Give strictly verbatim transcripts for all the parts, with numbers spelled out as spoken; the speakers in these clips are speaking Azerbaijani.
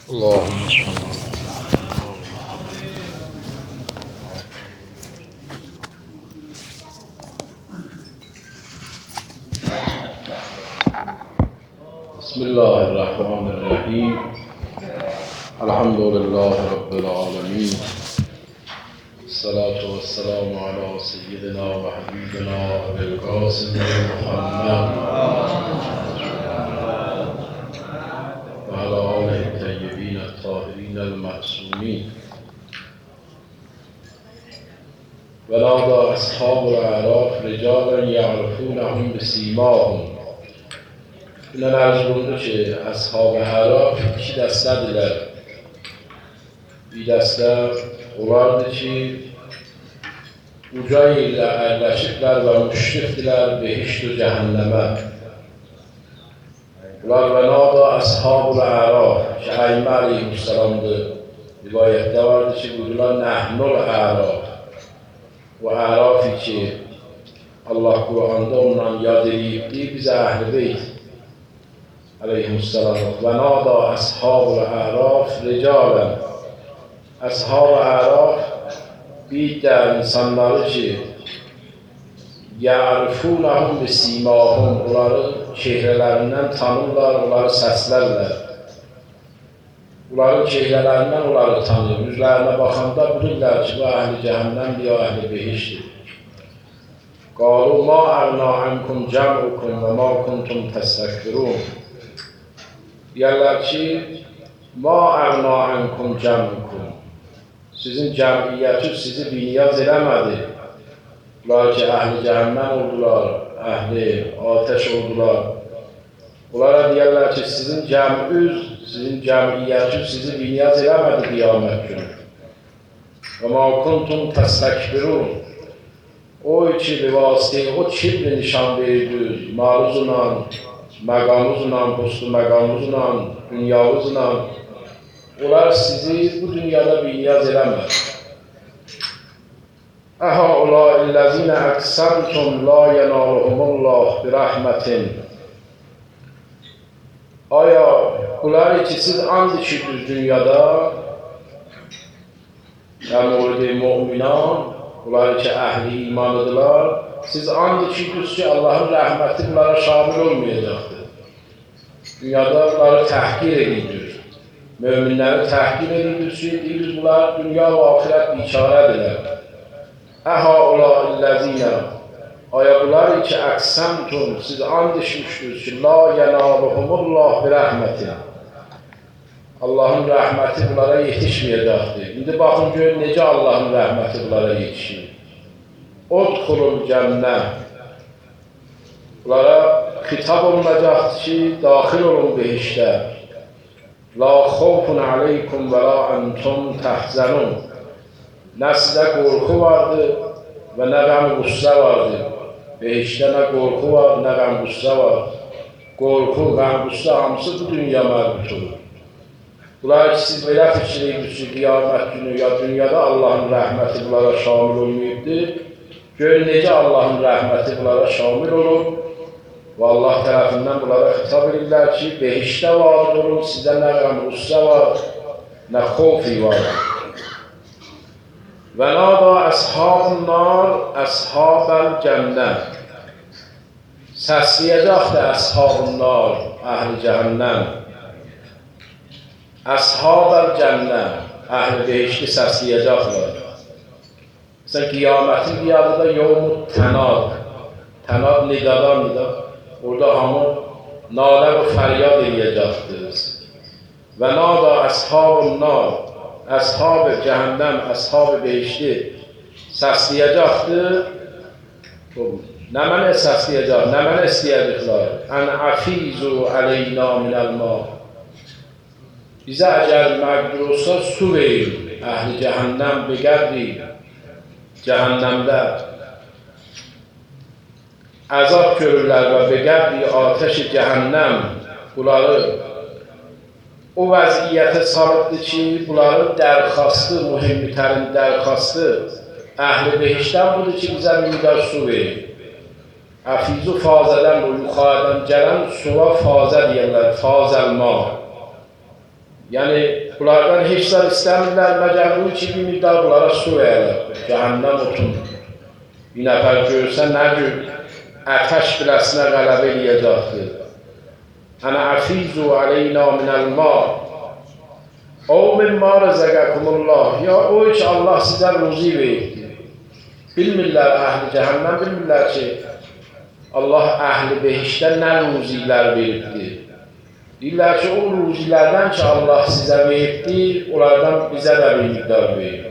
اللهم صل. بسم الله الرحمن الرحیم. الحمد لله رب العالمین. الصلاة والسلام على سيدنا وحبيبنا أبي القاسم محمد وعلى آله الطيبين الطاهرين المعصومين. ونادى أصحاب الأعراف رجالا يعرفونهم بسيماهم. اینا عرض بوده که اصحاب اعراف iki dəstədirlər. Bir dəstə onlardır ki, uca yerlə ərləşiblər və müşrifdirlər behişt-ü cəhənnəmə. Bunlar və nada əshab-ül əraf ki, Əymə əleyhisselamdır. Rivayətdə vardır ki, buyururlar nəhnul əraf. O ərafi ki, Allah Qur'anda ondan yad edibdir, bizə əhl-i beyt aleyhisselam. Və nada əshab-ül əraf ricalan. Əshab-ı əraf bir də insanları ki, ya'rifunahum bisimahum, onları çehrələrindən tanırlar, onları səslərlər. Onların çehrələrindən onları tanır. Üzlərinə baxanda bilirlər ki, bu əhl-i cəhənnəmdir, ya əhl-i behiştdir. Qalu ma əğna ankum cəm'ukum və ma kuntum təstəkbirun. Deyərlər ki, ma əğna ankum cəm'ukum. Sizin cəmiyyətiniz sizi biniyaz eləmədi. Bunlar ki, əhl-i cəhənnəm oldular, əhl-i ateş oldular. Onlara deyərlər ki, sizin cəmiyyəniz, sizin cəmiyyətiniz sizi biniyaz eləmədi qiyamət günü. Və ma kuntum təstəkbirun. O ki, vasitəyə o kibri nişan verirdiniz, malınızla, məqamınızla, postu məqamınızla, dünyavızla. Onlar sizi bu dünyada biniyaz eləmədi. Əhaulâillezîne əqsəmtum la yenâluhumullah bi rəhmətin. Aya, bunlar ki, siz and içirdiniz dünyada, əmurdi müminan, bunlar ki, əhli imanıdırlar, siz and içirdiniz ki, Allahın rəhməti bunlara şamil olmayacaqdır. Dünyada bunları təhqir edirdiniz. Möminləri təhqir edirdiniz ki, deyirsiniz, bunlar dünya və axirət bikarədirlər. Əhaulâillezîne, aya bunlar ki, əqsəmtum, siz and içmişdiniz ki, la yenâluhumullah bi rəhmətin. Allahın rəhməti bunlara yetişməyəcəkdir. İndi baxın, görün, necə Allahın rəhməti bunlara yetişir. Udxulul cənnə. Bunlara xitab olunacaqdır ki, daxil olun behiştə. La xawfun aleykum və la entum təhzənun. Nə sizə qorxu vardı və nə qəm-qüssə vardı. Behiştə nə qorxu var, nə qəm-qüssə var. Qorxu, qəm-qüssə hamısı bu dünya mərbut olur. Bunlar ki, siz belə fikir edirsiniz ki, qiyamət günü ya dünyada Allahın rəhməti bunlara şamil olmayıbdır. Görün, necə Allahın rəhməti bunlara şamil olur. Və Allah tərəfindən bunlara xitab edirlər ki, behiştə varid olun, sizə nə qəm-qüssə var, nə xofi var. Və nada əshab-ın nar, əshab-əl cənnə. Səsləyəcəkdir əshab-ın nar, əhl-i cəhənnəm. Əshab-əl cənnə, əhl-i behişti səsləyəcəklər. Məsələn, qiyamətin bir adı da yevm-ü tənad. Tənad nidadan nida. Orada hamı nalə və fəryad eləyəcəkdir. Və nada əshab-ın nar, əshab-ı cəhənnəm, əshab-ı behişti səsləyəcəkdir. Nə mənə səsləyəcək, nə mənə istəyəcəklər? Ən əfizu əleyna minəl-mâ. Bizə əgər məqdur olsa su verir, əhl-i cəhənnəm beqədri cəhənnəmdə əzab görürlər və beqədri ateş-i cəhənnəm bunları o vəziyyətə salıbdır ki, bunların dərxastı, mühimmitərin dərxastı əhl-i behiştdən budur ki, bizə müqdər su verir. Əfizu fazədən bu yuxarıdan gələn suva fazə deyirlər, fazəlma. Yəni, bunlardan heç zar istəmirlər, məgər bu ki, bir miqdar bunlara su verərlər, cəhənnəm otun. Bir nəfər görsə, nə gör, ətəş biləsinə qələbə eləyəcəkdir. Ənə əfizu əleyna minəl-ma, o mimma rəzəqəkumullah, ya o ki, Allah sizə ruzi verdi. Bilmirlər, əhl-i cəhənnəm bilmirlər ki, Allah əhl-i behişdə nə ruzilər veribdir. Deyirlər ki, o ruzilərdən ki, Allah sizə veribdi, onlardan bizə də bir miqdar verir.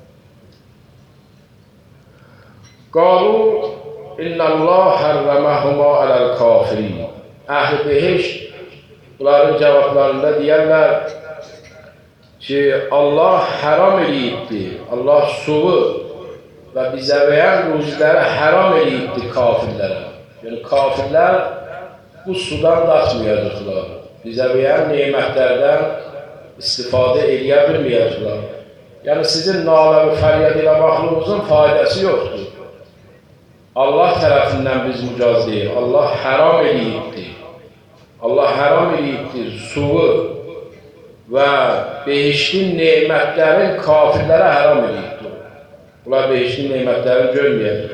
Qalu, innəllah hərrəməhuma aləl-kafirin. Əhl-i behiş, bunların cavablarında deyərlər ki, Allah haram eləyibdi, Allah suvu və bizə verən ruziləri haram eləyibdi kafirlərə. Yəni, kafirlər bu sudan datmayacaqlar. Bizə verən neymətlərdən istifadə eləyə bilməyəcəklər. Yəni, sizin nalə və fəryad ilə baxlığımızın faydası yoxdur. Allah tərəfindən biz mücaz deyil. Allah haram eləyibdir. Allah haram eləyibdir suvu və behiştin neymətlərin kafirlərə haram eləyibdir. Bunlar behiştin neymətlərini görməyəcəklər.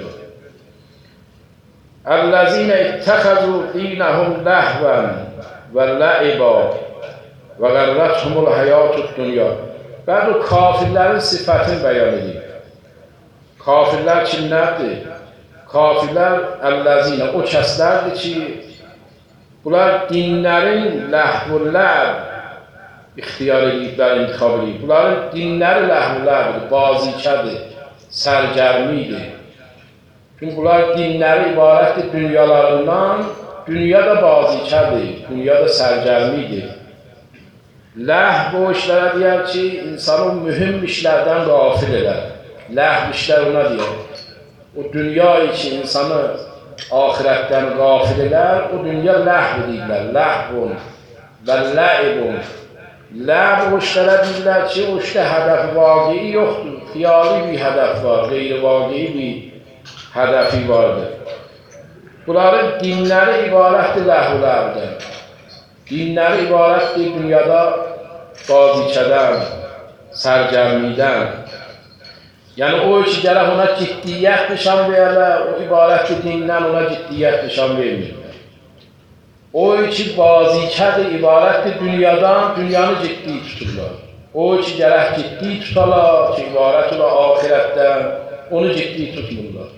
Əl-ləzinə ittəxəzu dinəhum ləhvən və ləibə və qərrəthumul həyatut dünya. Bəd o kafirlərin sifətini bəyan edib. Kafirlər kimlərdir? Kafirlər əl-ləzinə, o kəslərdir ki, bunlar dinlərin ləhv-ül-ləb ixtiyar ediblər, intiqab edib. Bunların dinləri ləhv-ül-ləbdir, bazikədir, sərgərmidir. Çünki bunlar dinləri ibarətdir dünyalarından, dünya da bazikədir, dünya da sərgərmidir. Ləhv o işlərə deyər ki, insanı mühüm işlərdən qafil edər. Ləhv işlər ona deyər. O dünya için insanı ahirətdən qafil edər, o dünya ləhv edirlər, ləhvun və ləibun. Ləhv o işlərə deyirlər ki, o işdə hədəf vaqii yoxdur, xiyali bir hədəf var, qeyri-vaqii bir hədəfi vardır. Bunların dinləri ibarətdir ləhv-ləbdən. Dinləri ibarətdir dünyada bazikədən, sərgərmidən. Yəni o ki, gərək ona ciddiyyət nişan verirlər, o ibarətli dindən ona ciddiyyət nişan vermirlər. O ki, bazikədir, ibarətli dünyadan, dünyanı ciddi tuturlar. O ki, gərək ciddi tutalar, ki, ibarət ola ahirətdən, onu ciddi tutmurlar.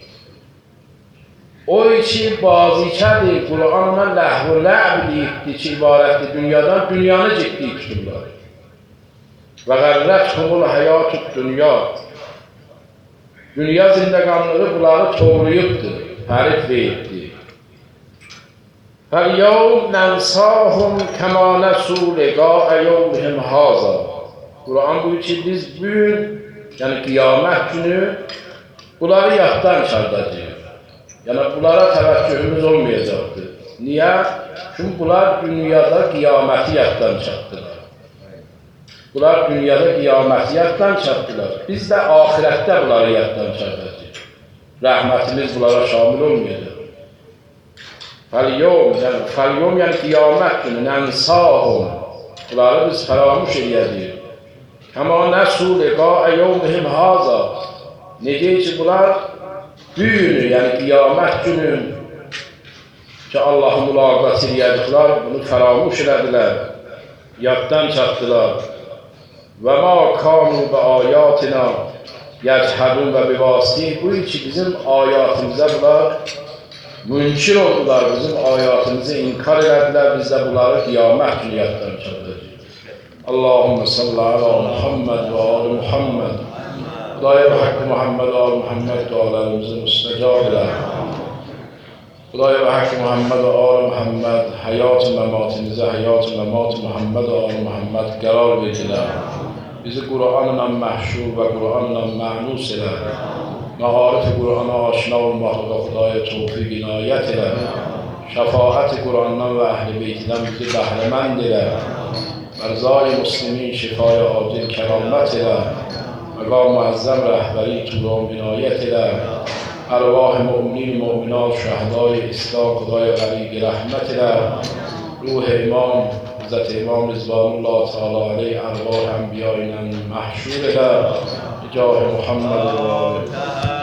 O ki, bazikədir, Qur'an ona ləhv-ül-ləb deyibdir ki, ibarətli dünyadan, dünyanı ciddi tuturlar. Və qərrəthumul həyatut dünya. Dünya zindəqanlığı bunları toğruyubdur, hərif veribdir. Fəl-yəvm nənsahum kəmə nəsu liqaə yevmihim haza. Qur'an buyur ki, biz bugün, yəni qiyamət günü bunları yaddan çıxardacağıq. Yəni bunlara təvəccühümüz olmayacaqdır. Niyə? Çünki bunlar dünyada qiyaməti yaddan çıxartdılar. Bunlar dünyada qiyaməti yaddan çıxartdılar. Biz də ahirətdə bunları yaddan çıxardacağıq. Rəhmətimiz bunlara şamil olmayacaq. Fəl-yevm, yəni fəl-yevm, yəni qiyamət günü, nənsahum. Bunları biz fəramuş edəcəyik. Kəmə nəsu liqaə yevmihim haza. Necə ki, bunlar günü, yəni qiyamət günü ki, Allah'ı mülaqat edəcəklər, bunu fəramuş elədilər, yaddan çatdılar. Və mə kanu və ayatina yəchədun və bivasitih. Bu ki, bizim ayatımıza bunlar münkir oldular, bizim ayatımızı inkar elədilər, biz də bunları qiyamət günü yaddan çatdıracaq. Allahümme salli ala Muhammed və ali Muhammed. Xudaya və haqqı Muhammed, ali Muhammed dualarımızı müstəcab elə. Xudaya və haqqı Muhammed və ali Muhammed, həyat-ı məmatimize, həyat-ı məmat-ı Muhammed və ali Muhammed qərar verdilər. Bizi Qur'anla məhşur və Qur'anla mə'nus elə. Məharif-i Qur'ana aşina olmaqla Xudaya tövfiq inayət elə. Şəfaət-i Qur'andan və əhl-i beytidən bizi bəhrəmənd elə. Ərzai muslimin şifaya acil kəramət elə. Məqam müəzzəm rəhbəri tuğam inayət elə. Ərvah-ı mü'minin, mü'minat, şəhədai İslam, Xudaya qəliqi rəhmət elə. Ruh-i imam حضرت امام رضوان الله تعالی علیه ارواح انبیائنا محشور در جاه محمد و آله